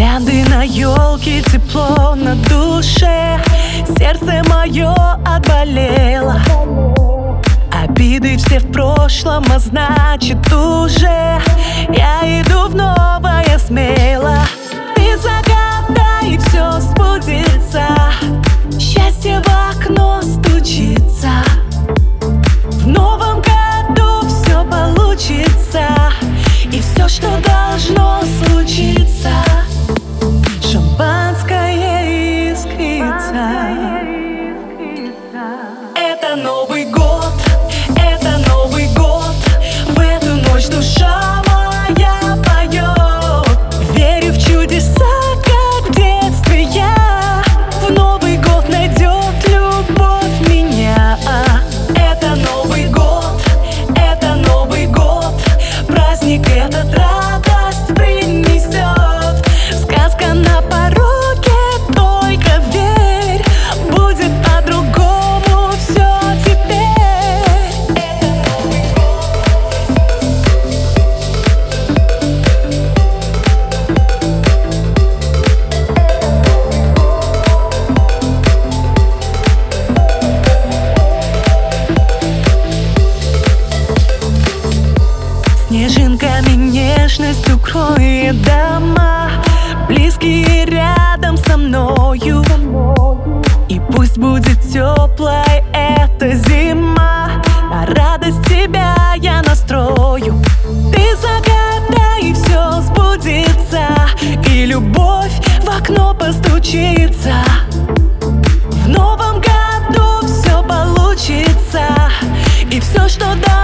Гирлянды на елке, тепло на душе. Сердце мое отболело. Обиды все в прошлом, а значит уже я иду в новое смело. Ты загадай, и все сбудется. Счастье в окно стучится. В новом году все получится. И все, что должно случиться. Шампанское искрится. Это Новый год, это Новый год. В эту ночь душа моя поет. Верю в чудеса, как в детстве я. В Новый год найдет любовь меня. Это Новый год, это Новый год. Праздник этот радость принесет. Сказка на пороге, только верь. Будет по-другому все теперь. Это Новый снежинками нежность укроет дома. Близкие рядом со мною. И пусть будет теплой эта зима. На радость тебя я настрою. Ты загадай, и все сбудется. И любовь в окно постучится. В новом году все получится. И все, что